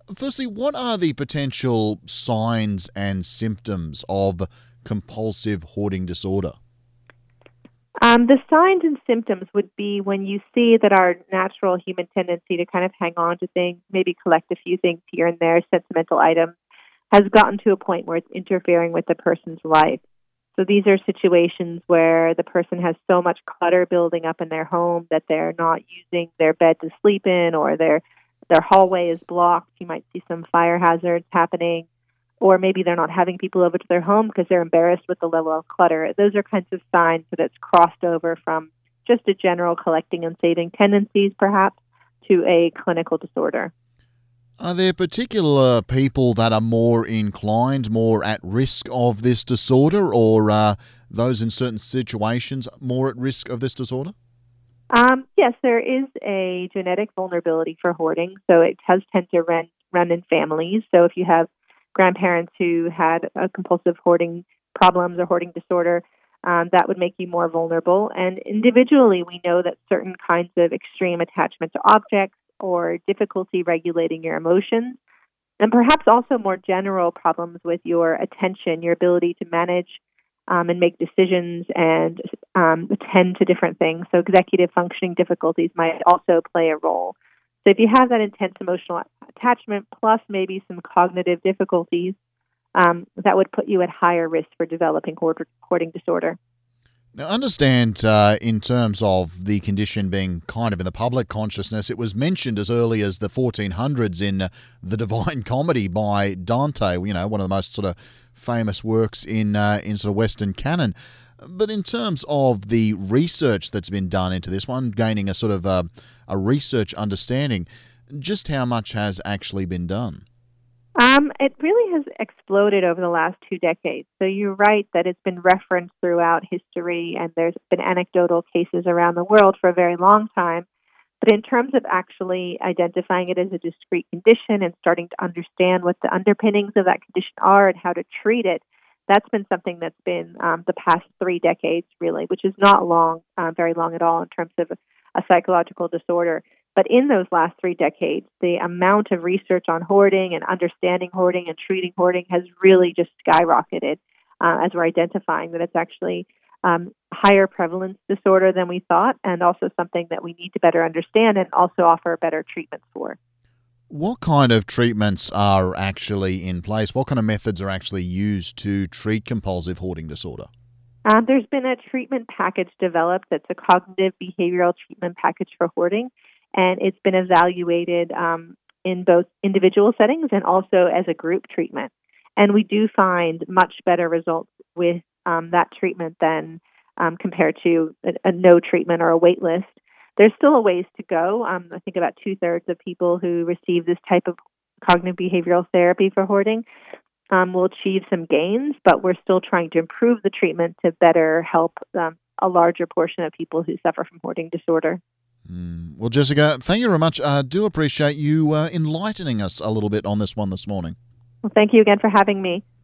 Firstly, what are the potential signs and symptoms of compulsive hoarding disorder? The signs and symptoms would be when you see that our natural human tendency to kind of hang on to things, maybe collect a few things here and there, sentimental items, has gotten to a point where it's interfering with the person's life. So these are situations where the person has so much clutter building up in their home that they're not using their bed to sleep in, or their hallway is blocked. You might see some fire hazards happening, or maybe they're not having people over to their home because they're embarrassed with the level of clutter. Those are kinds of signs that it's crossed over from just a general collecting and saving tendencies, perhaps, to a clinical disorder. Are there particular people that are more inclined, more at risk of this disorder, or those in certain situations more at risk of this disorder? Yes, there is a genetic vulnerability for hoarding, so it does tend to run in families. So if you have grandparents who had a compulsive hoarding problems or hoarding disorder, that would make you more vulnerable. And individually, we know that certain kinds of extreme attachment to objects or difficulty regulating your emotions, and perhaps also more general problems with your attention, your ability to manage and make decisions and attend to different things. So executive functioning difficulties might also play a role. So if you have that intense emotional attachment plus maybe some cognitive difficulties, that would put you at higher risk for developing hoarding disorder. Now, understand in terms of the condition being kind of in the public consciousness, it was mentioned as early as the 1400s in The Divine Comedy by Dante, one of the most sort of famous works in sort of Western canon. But in terms of the research that's been done into this one, gaining a sort of a research understanding, just how much has actually been done? It really has exploded over the last 2 decades. So you're right that it's been referenced throughout history, and there's been anecdotal cases around the world for a very long time. But in terms of actually identifying it as a discrete condition and starting to understand what the underpinnings of that condition are and how to treat it, that's been something that's been the past 3 decades, really, which is not long, very long at all in terms of a psychological disorder. But in those last 3 decades, the amount of research on hoarding and understanding hoarding and treating hoarding has really just skyrocketed as we're identifying that it's actually higher prevalence disorder than we thought, and also something that we need to better understand and also offer better treatments for. What kind of treatments are actually in place? What kind of methods are actually used to treat compulsive hoarding disorder? There's been a treatment package developed that's a cognitive behavioral treatment package for hoarding, and it's been evaluated in both individual settings and also as a group treatment. And we do find much better results with that treatment than compared to a no treatment or a wait list. There's still a ways to go. I think about two-thirds of people who receive this type of cognitive behavioral therapy for hoarding will achieve some gains, but we're still trying to improve the treatment to better help a larger portion of people who suffer from hoarding disorder. Well, Jessica, thank you very much. I do appreciate you enlightening us a little bit on this one this morning. Well, thank you again for having me.